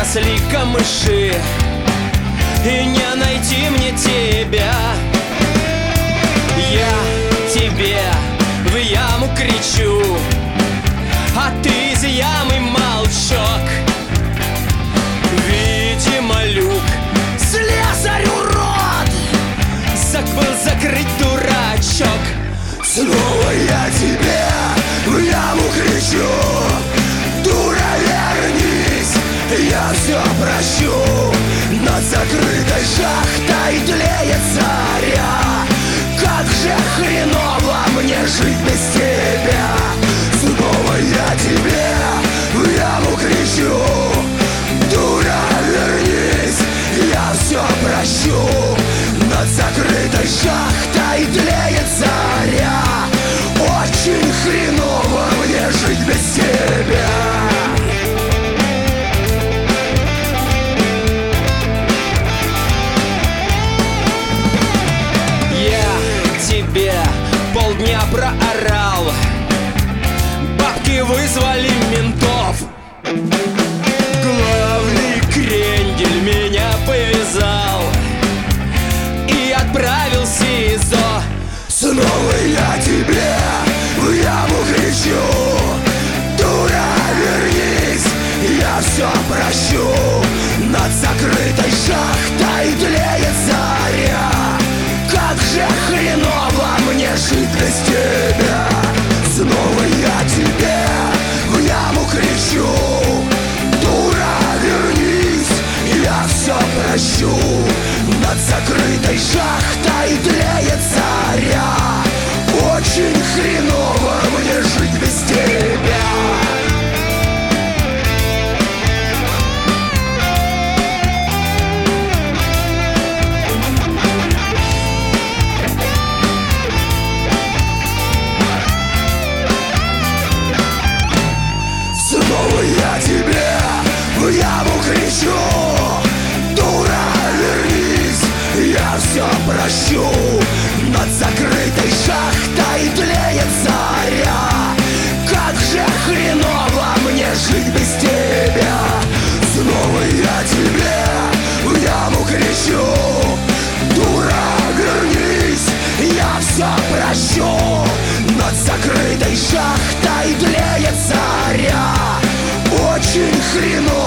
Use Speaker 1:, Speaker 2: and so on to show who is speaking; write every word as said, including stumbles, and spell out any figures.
Speaker 1: выросли камыши, и не найти мне тебя. Я тебе в яму кричу, а ты из ямы молчок. Видимо, люк слесарь урод забыл закрыть, дурачок.
Speaker 2: Снова я тебе в яму кричу: дура, вернись, я все прощу. Над закрытой шахтой тлеет заря. Как же хреново мне жить без тебя. Снова я тебе в яму кричу: дура, вернись, я все прощу. Над закрытой шахтой тлеет заря. Очень хреново мне жить без тебя.
Speaker 1: Полдня проорал, бабки вызвали ментов. Главный крендель меня повязал и отправил в СИЗО.
Speaker 2: Снова я тебе в яму кричу: дура, вернись, я все прощу. Над закрытой шахтой тлеет заря. Как же хреново мне жить без тебя. Снова я тебе в яму кричу: дура, вернись, я все прощу. Над закрытой шахтой тлеет заря. Очень хреново мне жить без тебя. Я тебе в яму кричу: дура, вернись, я все прощу. Над закрытой шахтой тлеет заря. Как же хреново мне жить без тебя. Снова я тебе в яму кричу: дура, вернись, я все прощу. Над закрытой шахтой тлеет заря. Очень хреново